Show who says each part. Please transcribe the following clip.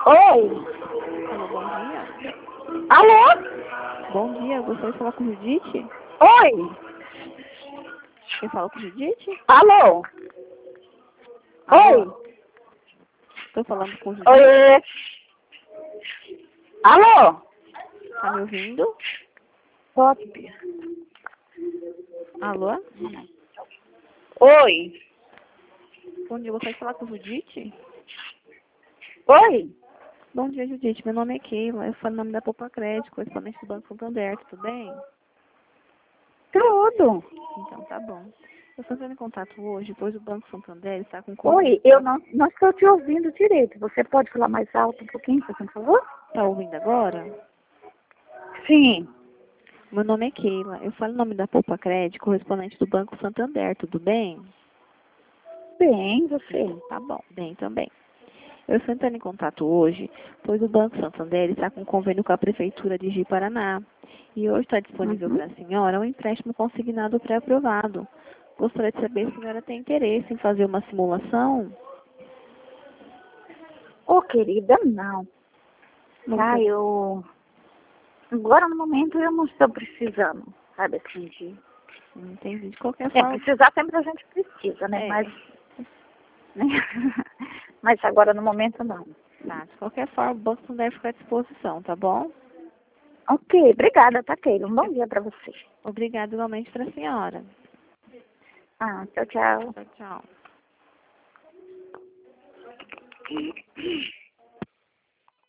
Speaker 1: Oi?
Speaker 2: Alô, bom dia.
Speaker 1: Alô?
Speaker 2: Bom dia, gostaria de falar com Judite?
Speaker 1: Oi?
Speaker 2: Quem fala com Judite?
Speaker 1: Alô?
Speaker 2: Alô?
Speaker 1: Oi?
Speaker 2: Estou falando com Judite?
Speaker 1: Oi? Alô?
Speaker 2: Tá me ouvindo?
Speaker 1: Pode.
Speaker 2: Alô?
Speaker 1: Oi?
Speaker 2: Bom dia, gostaria de falar com Judite?
Speaker 1: Oi?
Speaker 2: Bom dia, Judite. Meu nome é Keila. Eu falo em nome da Poupa Crédito, correspondente do Banco Santander. Tudo bem?
Speaker 1: Tudo.
Speaker 2: Então, tá bom. Eu estou entrando em contato hoje, pois o Banco Santander está com
Speaker 1: Oi,
Speaker 2: convênio.
Speaker 1: eu não estou te ouvindo direito. Você pode falar mais alto um pouquinho, por favor?
Speaker 2: Tá ouvindo agora?
Speaker 1: Sim.
Speaker 2: Meu nome é Keila. Eu falo em nome da Poupa Crédito, correspondente do Banco Santander. Tudo bem?
Speaker 1: Bem, você.
Speaker 2: Tá bom. Bem também. Eu estou entrando em contato hoje, pois o Banco Santander está com convênio com a Prefeitura de Ji-Paraná. E hoje está disponível para a senhora um empréstimo consignado pré-aprovado. Gostaria de saber se a senhora tem interesse em fazer uma simulação?
Speaker 1: Ô, querida, não.
Speaker 2: Não
Speaker 1: Tá,
Speaker 2: tem.
Speaker 1: agora no momento eu não estou precisando, sabe assim,
Speaker 2: Não entendi. De qualquer
Speaker 1: É,
Speaker 2: forma,
Speaker 1: precisar sempre a gente precisa, né?
Speaker 2: é,
Speaker 1: Mas, né? Mas agora no momento não.
Speaker 2: tá. De qualquer forma, o Banco Santander fica à disposição, tá bom?
Speaker 1: Ok, obrigada, tá, Keila? Um bom dia pra você.
Speaker 2: Obrigada igualmente para a senhora.
Speaker 1: Ah, tchau, tchau.
Speaker 2: Tchau, tchau.